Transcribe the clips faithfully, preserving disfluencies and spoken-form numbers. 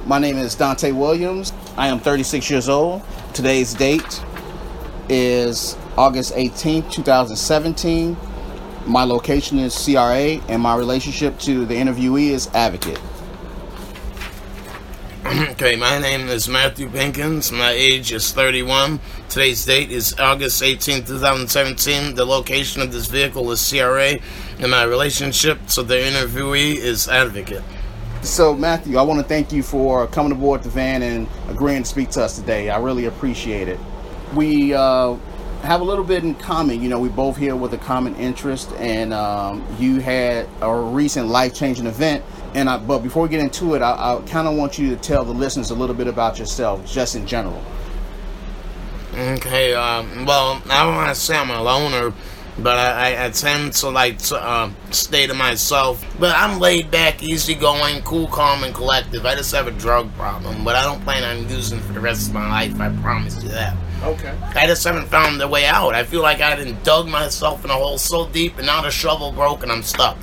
My name is Dante Williams. I am thirty-six years old. Today's date is August eighteenth, twenty seventeen. My location is C R A, and my relationship to the interviewee is advocate. Okay, my name is Matthew Pinkins. My age is thirty-one. Today's date is August eighteenth, twenty seventeen. The location of this vehicle is C R A, and my relationship to the interviewee is advocate. So, Matthew, I want to thank you for coming aboard the van and agreeing to speak to us today. I really appreciate it. We uh, have a little bit in common. You know, we both here with a common interest, and um, you had a recent life-changing event. And I, but before we get into it, I, I kind of want you to tell the listeners a little bit about yourself, just in general. Okay, um, well, I don't want to say I'm a loner, but I, I tend to like to uh, stay to myself. But I'm laid back, easygoing, cool, calm, and collective. I just have a drug problem, but I don't plan on using it for the rest of my life. I promise you that. Okay. I just haven't found the way out. I feel like I done dug myself in a hole so deep, and now the shovel broke, and I'm stuck.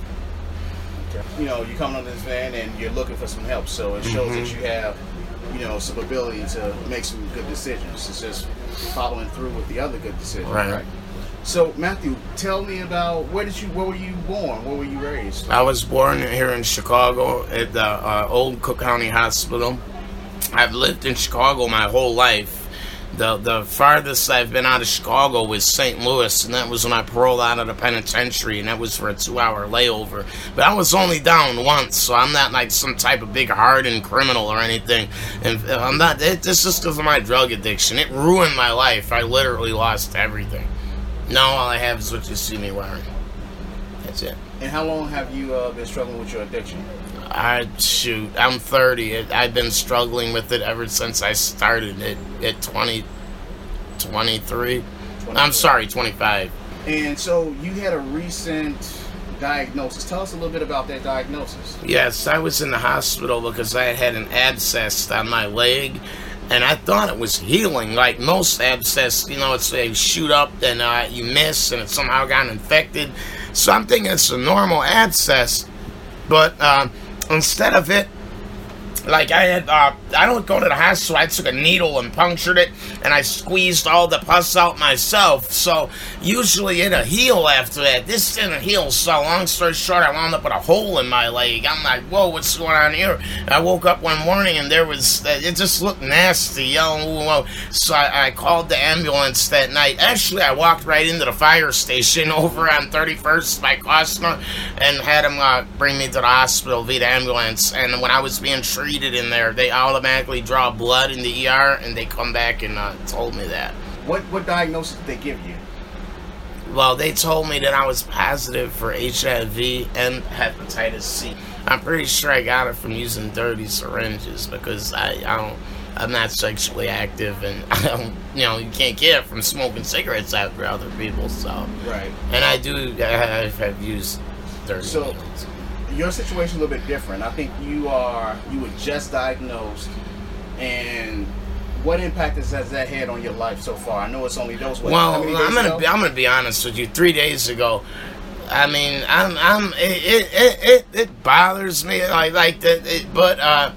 You know, you come on this van and you're looking for some help, so it shows mm-hmm. that you have, you know, some ability to make some good decisions. It's just following through with the other good decisions, right? right? So, Matthew, tell me about where did you, where were you born? Where were you raised? I was born here in Chicago at the uh, old Cook County Hospital. I've lived in Chicago my whole life. The the farthest I've been out of Chicago was Saint Louis, and that was when I paroled out of the penitentiary, and that was for a two-hour layover. But I was only down once, so I'm not like some type of big hardened criminal or anything. And I'm not. It, this is because of my drug addiction. It ruined my life. I literally lost everything. Now all I have is what you see me wearing. That's it. And how long have you uh, been struggling with your addiction? I shoot, I'm thirty. I've been struggling with it ever since I started it at twenty, twenty-three. I'm sorry, twenty-five. And so you had a recent diagnosis. Tell us a little bit about that diagnosis. Yes, I was in the hospital because I had an abscess on my leg, and I thought it was healing. Like most abscess, you know, it's they shoot up and uh, you miss, and it somehow got infected. So I'm thinking it's a normal abscess, but uh, instead of it, like I had, uh, I don't go to the hospital, I took a needle and punctured it, and I squeezed all the pus out myself, so usually it'll heal after that. This didn't heal, so long story short, I wound up with a hole in my leg. I'm like, whoa, what's going on here? I woke up one morning, and there was, uh, it just looked nasty, yo, so I, I called the ambulance that night. Actually, I walked right into the fire station over on thirty-first by Costner, and had them uh, bring me to the hospital via the ambulance, and when I was being treated in there, they automatically draw blood in the E R, and they come back and uh, told me that. What what diagnosis did they give you? Well, they told me that I was positive for H I V and hepatitis C. I'm pretty sure I got it from using dirty syringes because I, I don't, I'm not sexually active, and I don't, you know, you can't get it from smoking cigarettes after other people. So, right. And I do, I have used dirty. So, needles. Your situation a little bit different. I think you are you were just diagnosed, and what impact has that had on your life so far? I know it's only those. What, well, how many I'm days gonna ago? be, I'm gonna be honest with you. Three days ago, I mean, I'm I'm it it it, it bothers me like like that, it, but uh,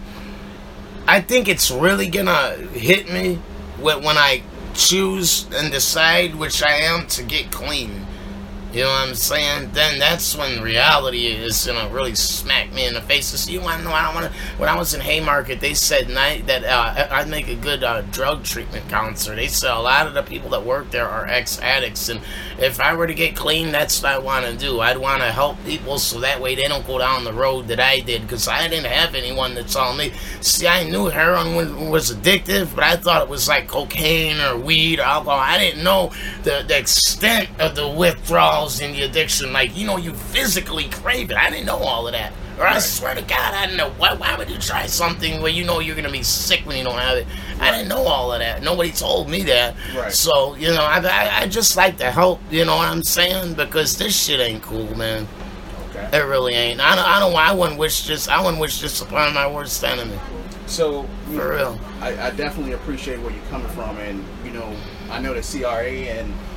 I think it's really gonna hit me when when I choose and decide, which I am, to get clean. You know what I'm saying? Then that's when reality is gonna really smack me in the face. So you want to know? I don't want to. When I was in Haymarket, they said night that uh, I'd make a good uh, drug treatment counselor. They said a lot of the people that work there are ex-addicts, and if I were to get clean, that's what I want to do. I'd want to help people so that way they don't go down the road that I did, because I didn't have anyone to tell me. See, I knew heroin was addictive, but I thought it was like cocaine or weed or alcohol. I didn't know the, the extent of the withdrawal in the addiction, like, you know, you physically crave it. I didn't know all of that. Or I swear to God, I didn't know. Why, why would you try something where you know you're going to be sick when you don't have it? I didn't know all of that. Nobody told me that. Right. So, you know, I, I, I just like to help, you know what I'm saying? Because this shit ain't cool, man. Okay. It really ain't. I don't, I don't, I wouldn't wish this, I wouldn't wish this upon my worst enemy. So, for real. I, I definitely appreciate where you're coming from, and, you know, I know that C R A and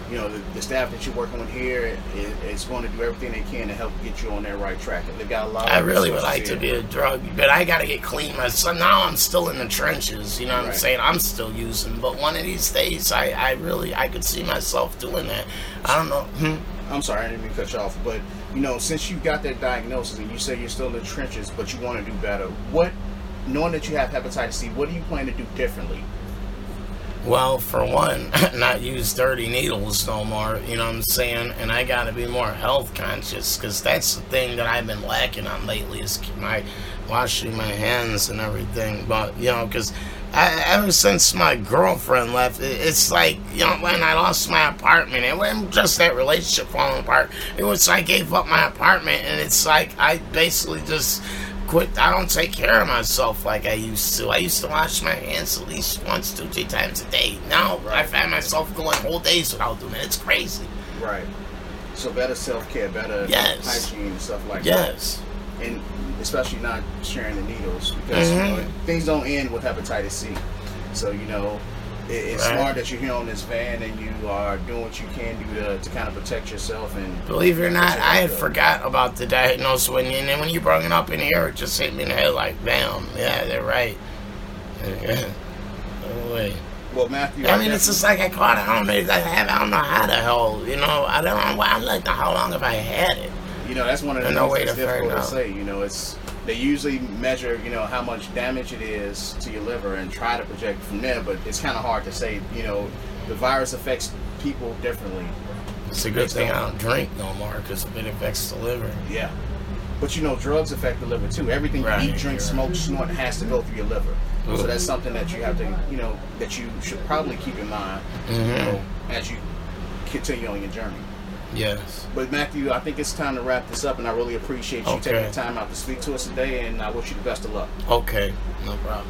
you know, the, the staff that you're working with here is, is going to do everything they can to help get you on that right track. And they've got a lot of I really would like here. to be a drug, but I got to get clean myself. Now I'm still in the trenches, you know what Right. I'm saying? I'm still using, but one of these days, I, I really, I could see myself doing that. I don't know. Hmm? I'm sorry, I didn't mean to cut you off, but, you know, since you got that diagnosis and you say you're still in the trenches, but you want to do better, what, knowing that you have hepatitis C, what do you plan to do differently? Well, for one, not use dirty needles no more, you know what I'm saying? And I got to be more health conscious, because that's the thing that I've been lacking on lately is my washing my hands and everything. But, you know, because ever since my girlfriend left, it, it's like, you know, when I lost my apartment, it wasn't just that relationship falling apart. It was I gave up my apartment, and it's like I basically just quit. I don't take care of myself like I used to. I used to wash my hands at least once, two, three times a day. Now Right. I find myself going whole days without doing it. It's crazy. Right. So better self-care, better Yes. hygiene and stuff like Yes. that. And especially not sharing the needles, because Mhm. you know, things don't end with hepatitis C. So, you know, it, it's Right. smart that you're here on this van and you are doing what you can do to, to kind of protect yourself. And Believe it or not, That's I had good. forgot about the diagnosis when you, and then when you brought it up in here, it just hit me in the head like, damn, yeah, they're right. Oh, wait. Well, Matthew, I mean, it's just like I caught it. I don't know. I have. I don't know how the hell. You know, I don't know. I don't know how long have I had it. you know, that's one of the There's no things way that's to find difficult to out. say. You know, it's they usually measure, you know, how much damage it is to your liver and try to project from there, but it's kind of hard to say. You know, the virus affects people differently. It's a good thing I don't drink no more because if it affects the liver. Yeah. But you know, drugs affect the liver too. Everything Right, you eat, drink, you're smoke, right. snort has to go through your liver. Ooh. So that's something that you have to, you know, that you should probably keep in mind, you Mhm. know, as you continue on your journey. Yes. But Matthew, I think it's time to wrap this up, and I really appreciate you Okay. taking the time out to speak to us today, and I wish you the best of luck. Okay. No problem.